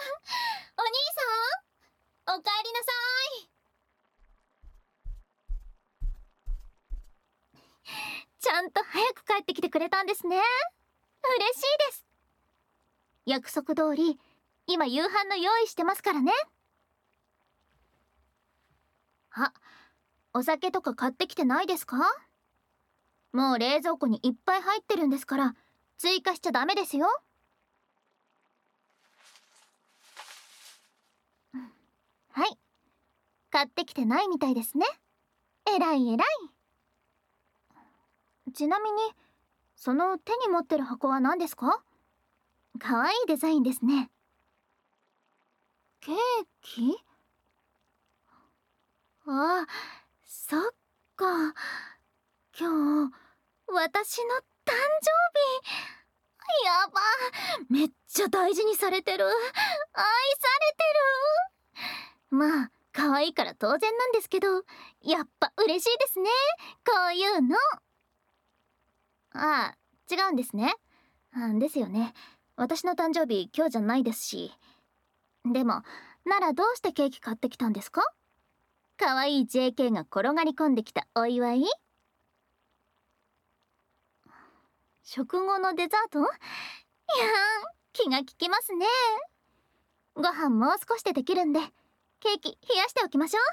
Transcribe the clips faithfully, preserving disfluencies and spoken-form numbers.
お兄さん、おかえりなさい。ちゃんと早く帰ってきてくれたんですね。嬉しいです。約束通り今夕飯の用意してますからね。あ、お酒とか買ってきてないですか？もう冷蔵庫にいっぱい入ってるんですから追加しちゃダメですよ。はい、買ってきてないみたいですね。えらいえらい。ちなみにその手に持ってる箱は何ですか？かわいいデザインですね。ケーキ？あ、そっか。今日私の誕生日。やば、めっちゃ大事にされてる。愛されてる。まあ可愛いから当然なんですけど、やっぱ嬉しいですね、こういうの。ああ、違うんですね。あ、ですよね。私の誕生日今日じゃないですし。でもならどうしてケーキ買ってきたんですか？可愛い ジェーケー が転がり込んできたお祝い？食後のデザート？いやー、気が利きますね。ご飯もう少しでできるんでケーキ冷やしておきましょ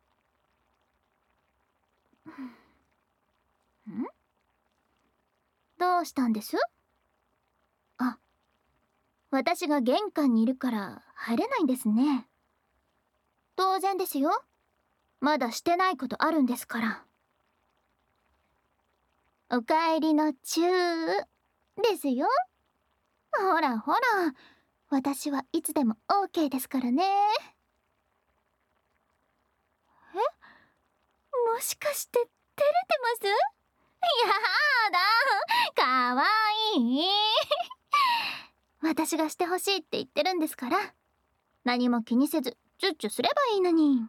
う。ん？どうしたんです？あ、私が玄関にいるから入れないんですね。当然ですよ。まだしてないことあるんですから。おかえりのチューですよ。ほらほら、私はいつでも オーケー ですからね。え、もしかして照れてます？やだ、かわいい。私がしてほしいって言ってるんですから、何も気にせずチュッチュすればいいのに。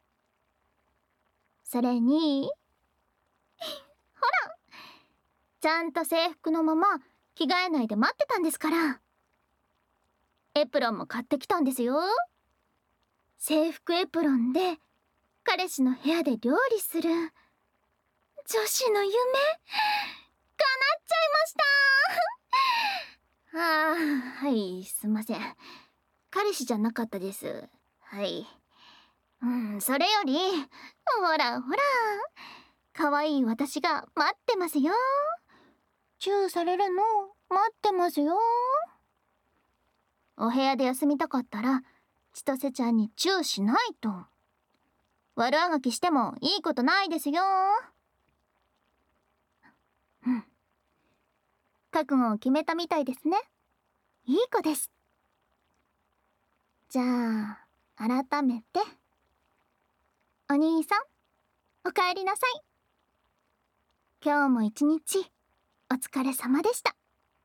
それにほら、ちゃんと制服のまま着替えないで待ってたんですから。エプロンも買ってきたんですよ。制服エプロンで彼氏の部屋で料理する女子の夢、叶っちゃいました。ああ、はい、すいません。彼氏じゃなかったです。はい。うん、それより、ほらほら、可愛い私が待ってますよ。チューされるの待ってますよ。お部屋で休みたかったら千歳ちゃんにチューしないと。悪あがきしてもいいことないですよ。うん、覚悟を決めたみたいですね。いい子です。じゃあ改めてお兄さん、おかえりなさい。今日も一日お疲れ様でした。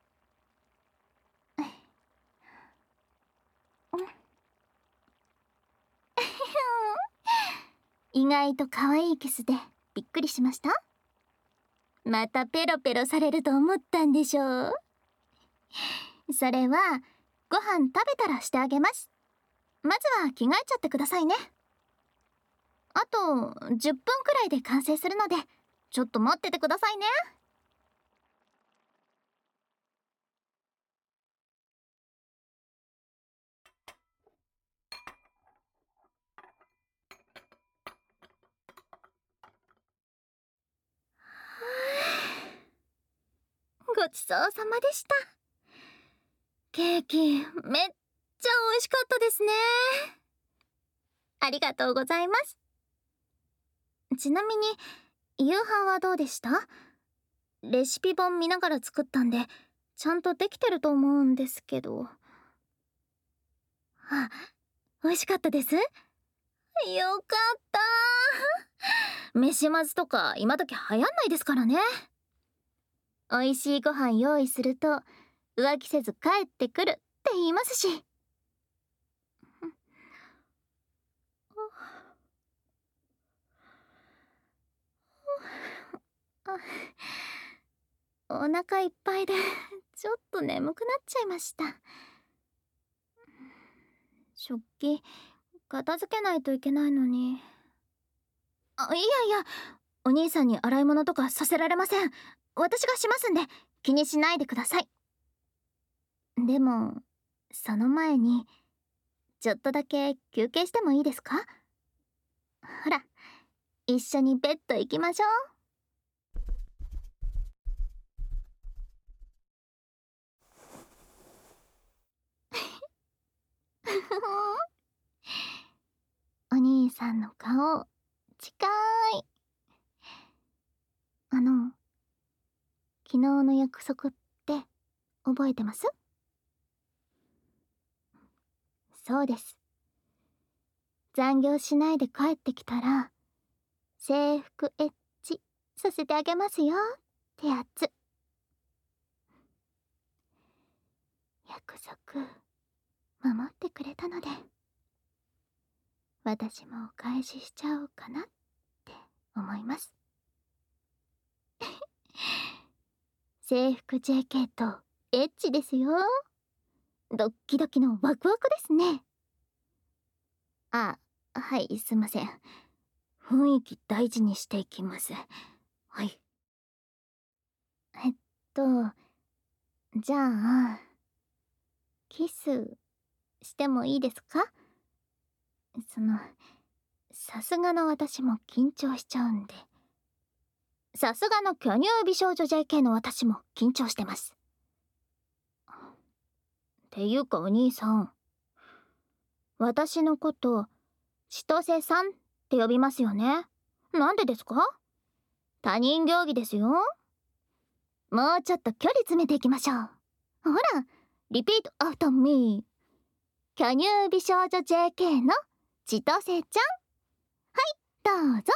意外と可愛いキスでびっくりしました？またペロペロされると思ったんでしょう。それはご飯食べたらしてあげます。まずは着替えちゃってくださいね。あとじゅっぷんくらいで完成するのでちょっと待っててくださいね。ごちそうさまでした。ケーキめっちゃ美味しかったですね。ありがとうございます。ちなみに夕飯はどうでした？レシピ本見ながら作ったんでちゃんとできてると思うんですけど。あ、美味しかったです。よかった。飯まずとか今時流行んないですからね。美味しいご飯用意すると浮気せず帰ってくるって言いますし。お腹いっぱいでちょっと眠くなっちゃいました。 食器片付けないといけないのに。あ、いやいや、お兄さんに洗い物とかさせられません。私がしますんで気にしないでください。でもその前にちょっとだけ休憩してもいいですか？ほら、一緒にベッド行きましょう。お兄さんの顔近い。あの昨日の約束って覚えてます？そうです。残業しないで帰ってきたら制服エッチさせてあげますよってやつ。約束守ってくれたので、私もお返ししちゃおうかなって思います。制服 ジェーケー とエッチですよ。ドッキドキのワクワクですね。あ、はい、すいません。雰囲気大事にしていきます。はい。えっとじゃあキスしてもいいですか？そのさすがの私も緊張しちゃうんで。さすがの巨乳美少女 ジェーケー の私も緊張してます。っていうかお兄さん、私のこと千歳さんって呼びますよね。なんでですか？他人行儀ですよ。もうちょっと距離詰めていきましょう。ほら、リピートアフターミー。巨乳美少女 ジェーケー の千歳ちゃん、はい、どうぞ。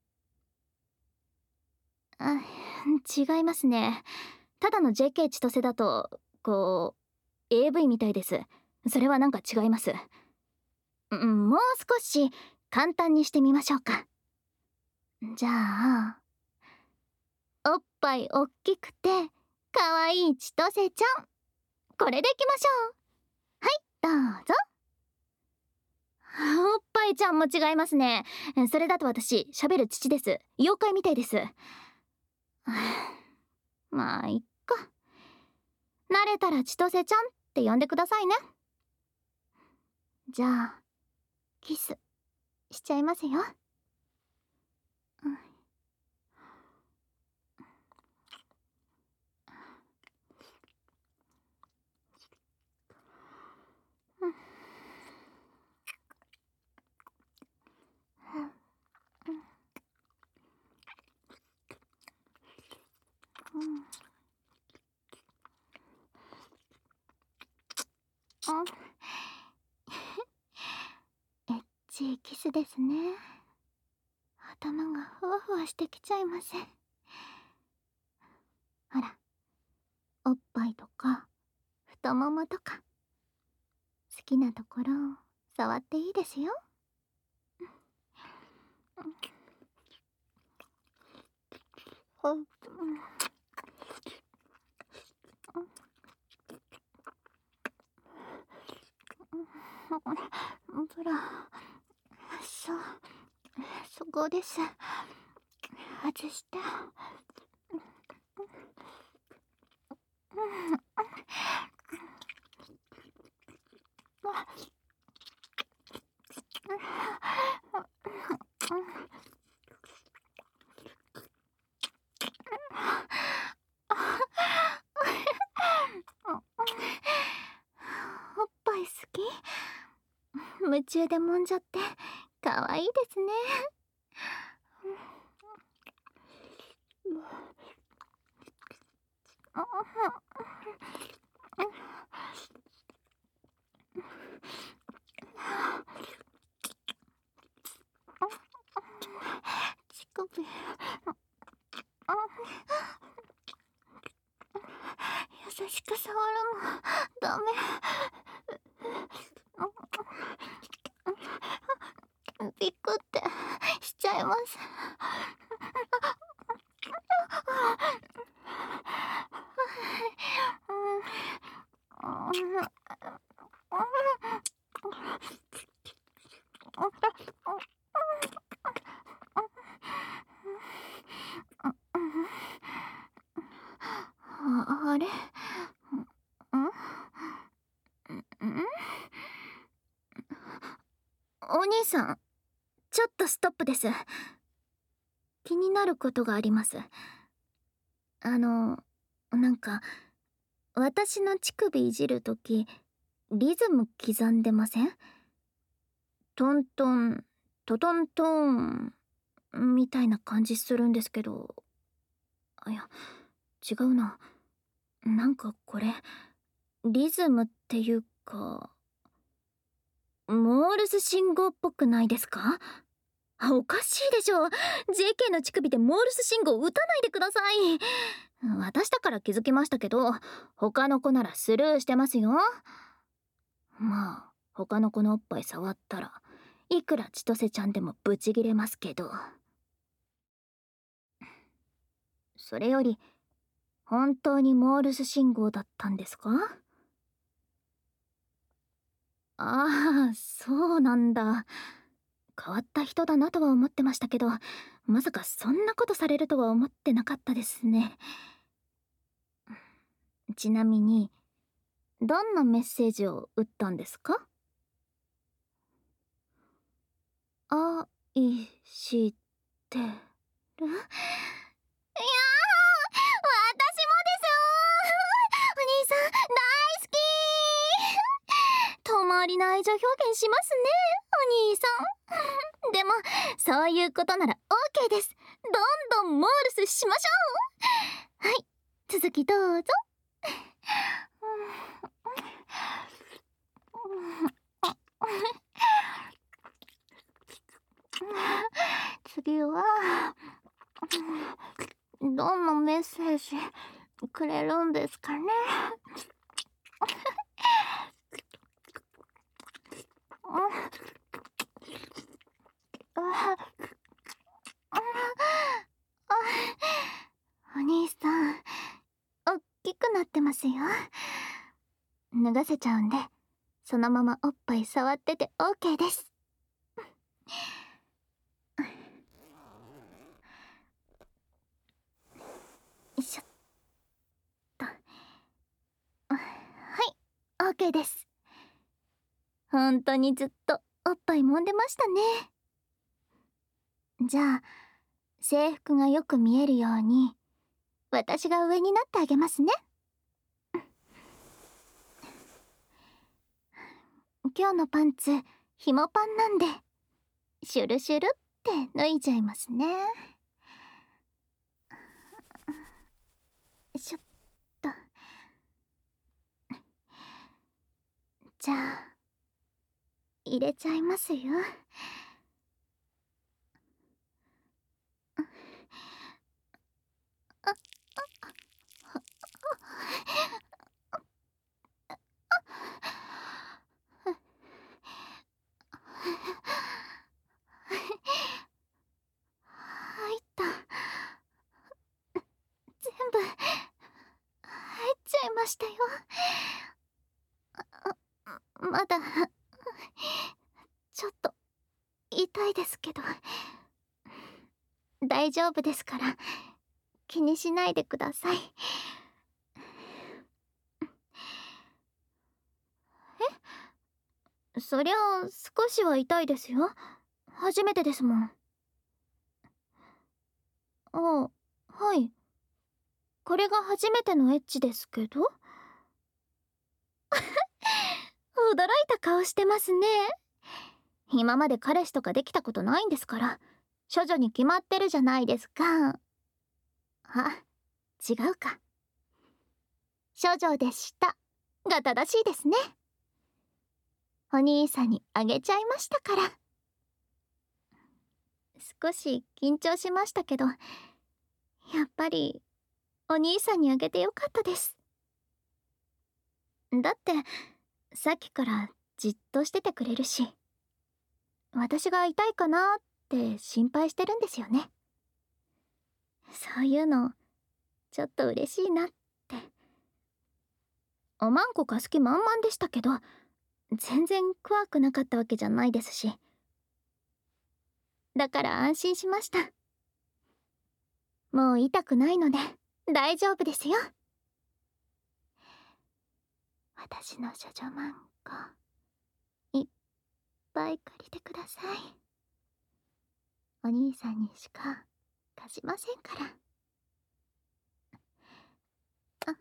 あ、違いますね。ただの ジェーケー 千歳だとこう エーブイ みたいです。それはなんか違います。うん、もう少し簡単にしてみましょうか。じゃあおっぱいおっきくてかわいい千歳ちゃん、これでいきましょう。はい、どうぞ。おっぱいちゃんも違いますね。それだと私喋る父です。妖怪みたいです。まあいっか。慣れたら千歳ちゃんって呼んでくださいね。じゃあキスしちゃいますよ。うん、エッチいキスですね。頭がふわふわしてきちゃいません。ほら、おっぱいとか太ももとか好きなところを触っていいですよ。ブラ、そう、そこです。外して。おっぱい好き？夢中で揉んじゃって可愛いですね。乳首優しく触るのダメ。ビクってしちゃいます。 あれ、んんんお兄さん、ちょっとストップです。気になることがあります。あの、なんか、私の乳首いじるとき、リズム刻んでません？トントン、トトントーン、みたいな感じするんですけど。あ、いや、違うな。なんかこれ、リズムっていうか、モールス信号っぽくないですか？おかしいでしょ。 ジェーケー の乳首でモールス信号打たないでください。私だから気づきましたけど、他の子ならスルーしてますよ。まあ他の子のおっぱい触ったらいくら千歳ちゃんでもブチギレますけど。それより本当にモールス信号だったんですか？ああ、そうなんだ。変わった人だなとは思ってましたけど、まさかそんなことされるとは思ってなかったですね。ちなみにどんなメッセージを打ったんですか？愛してる？いやー、私もですお兄さん大好き止まりない愛情表現しますね、お兄さん。でもそういうことなら オーケー です。どんどんモールスしましょう。はい、続きどうぞ。次はどんなメッセージくれるんですかね。お兄さん、おっきくなってますよ。脱がせちゃうんで、そのままおっぱい触ってて オーケー です。よいしょっと。はい、オーケー です。本当にずっとおっぱい揉んでましたね。じゃあ制服がよく見えるように私が上になってあげますね。今日のパンツひもパンなんでシュルシュルって脱いじゃいますね。よいしょっと。じゃあ入れちゃいますよ。入った。全部入っちゃいましたよ。まだちょっと痛いですけど大丈夫ですから気にしないでください。え、そりゃ少しは痛いですよ。初めてですもん。あ、はい。これが初めてのエッチですけど。驚いた顔してますね。今まで彼氏とかできたことないんですから、処女に決まってるじゃないですか。あ、違うか。処女でしたが正しいですね。お兄さんにあげちゃいましたから。少し緊張しましたけど、やっぱりお兄さんにあげてよかったです。だってさっきからじっとしててくれるし、私が痛いかなって心配してるんですよね。そういうのちょっと嬉しいなって。おまんこ貸す気満々でしたけど、全然怖くなかったわけじゃないですし、だから安心しました。もう痛くないので大丈夫ですよ。 私の処女マンゴいっぱい借りてください。お兄さんにしか貸しませんから。あ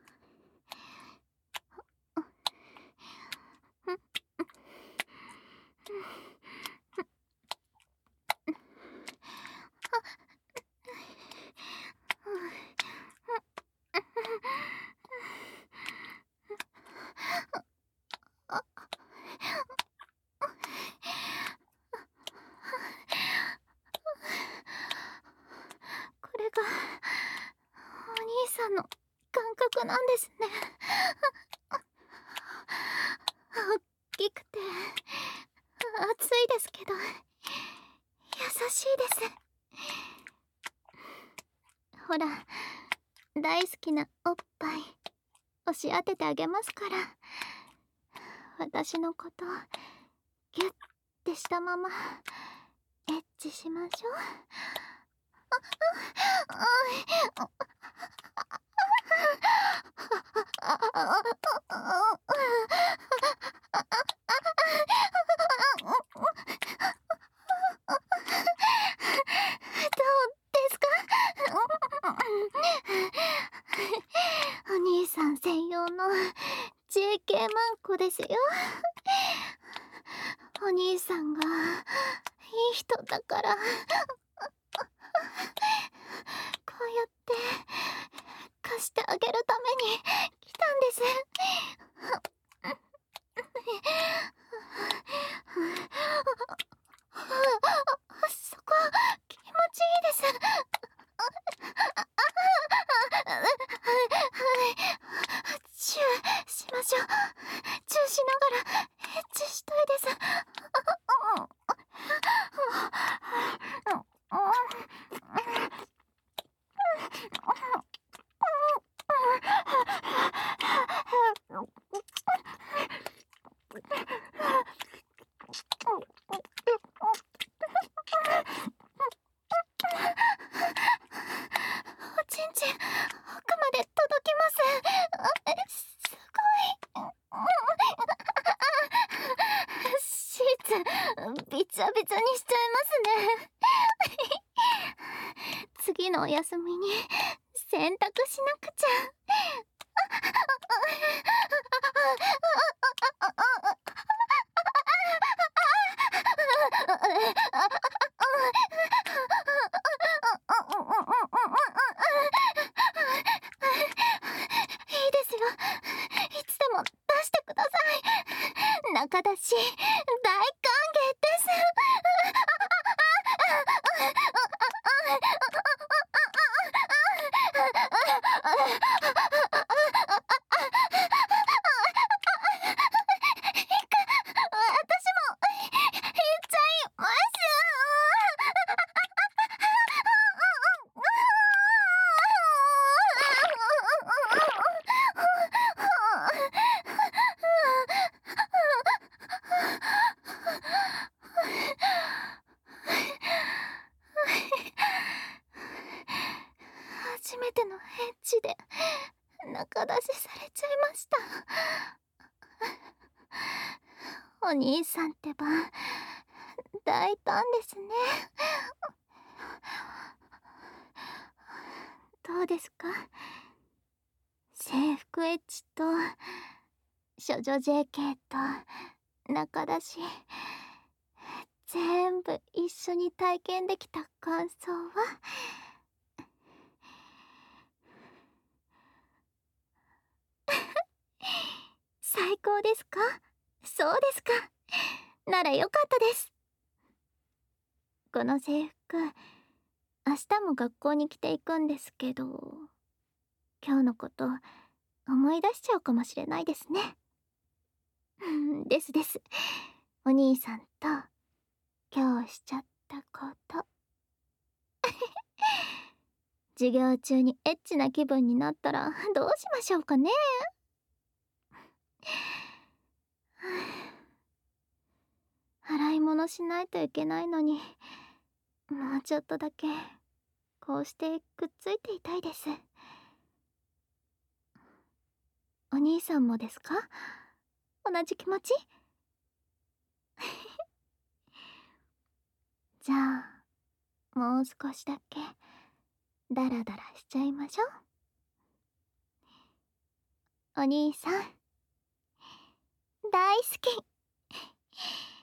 これがお兄さんの感覚なんですね。大きくて熱いですけど優しいです。ほら、大好きなおっぱい押し当ててあげますから、私のことギュッてしたままエッチしましょう。ですか？お兄さん専用の ジェーケー マンコですよ。お兄さんがいい人だからこうやって貸してあげるために来たんです。そこ気持ちいいです。チューしましょう。チューしながらエッチしたいです。おちんちん奥まで届きます。すごい。シーツびちゃびちゃにしちゃいますね。次のお休みに洗濯しなくちゃ。いいですよ。いつでも出してください。中出し大歓迎です。私も言っちゃいます。初めてのエッチで中出しされちゃいました。お兄さんってば大胆ですね。どうですか？制服エッチと処女 ジェーケー と中出し全部一緒に体験できた感想は？最高ですか？そうですか。ならよかったです。この制服明日も学校に着ていくんですけど、今日のこと思い出しちゃうかもしれないですね。ですです。お兄さんと今日しちゃったこと授業中にエッチな気分になったらどうしましょうかね。洗い物しないといけないのに、もうちょっとだけこうしてくっついていたいです。お兄さんもですか？ 同じ気持ち？じゃあもう少しだけダラダラしちゃいましょう。お兄さん大好き。